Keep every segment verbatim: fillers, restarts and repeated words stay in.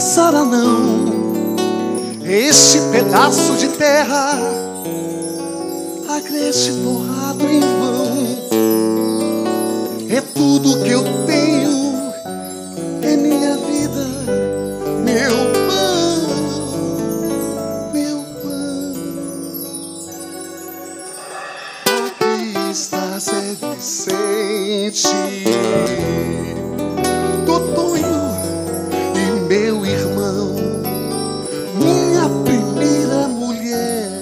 Sara não, este pedaço de terra, agreste torrado em vão, é tudo que eu tenho, é minha vida, meu pão, meu pão. Aqui está Zé Vicente, Totonho e meu irmão, minha primeira mulher.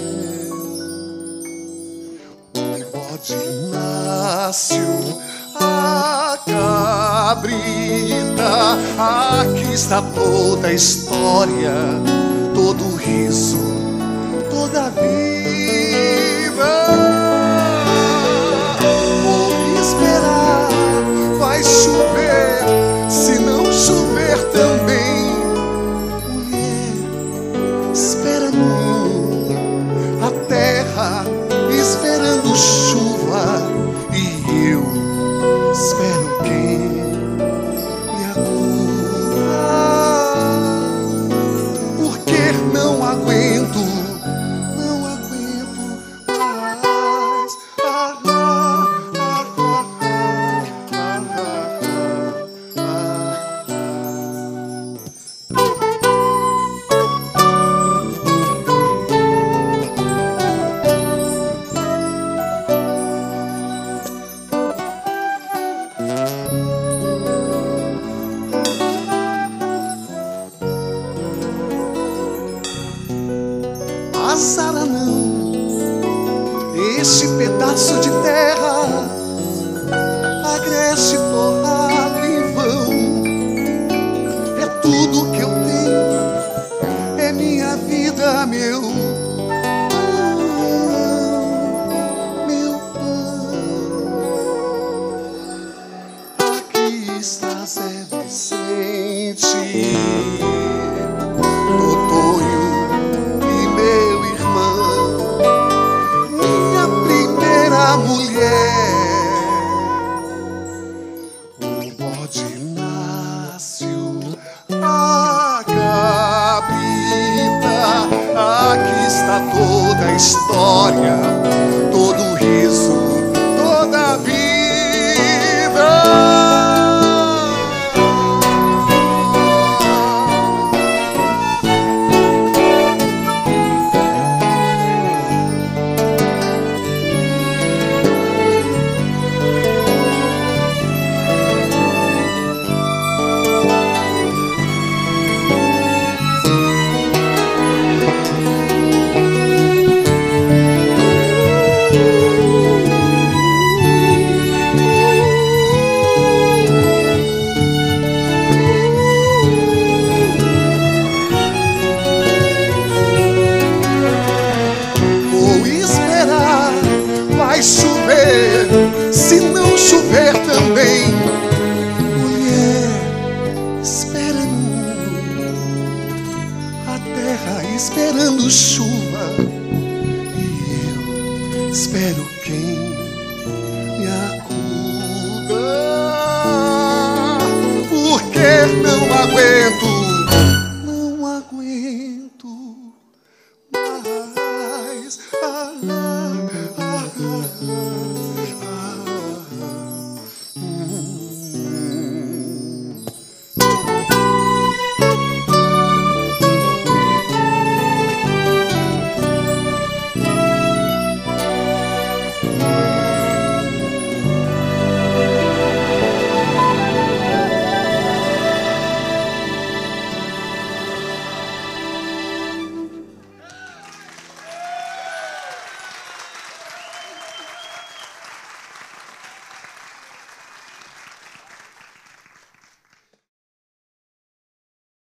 O bode Inácio, a cabrita, aqui está toda a história, todo o riso, toda a vida. Vou esperar, vai chover, se não chover também, mulher, espera não, a terra esperando chuva, e eu espero quem me acuda, porque não aguento, não aguento mais. Ah, ah, ah, ah, ah, ah, a Sara não, este pedaço de terra, agreste torrado em vão, é tudo que eu tenho, é minha vida, meu pão, meu pão. Aqui está Zé Vicente, Totonho e meu irmão, minha primeira mulher. O bode Inácio, a cabrita, aqui está toda a história, todo o riso, toda a vida. Vai chover, se não chover também, mulher, espera não, a terra esperando chuva, e eu espero quem me acuda, porque não aguento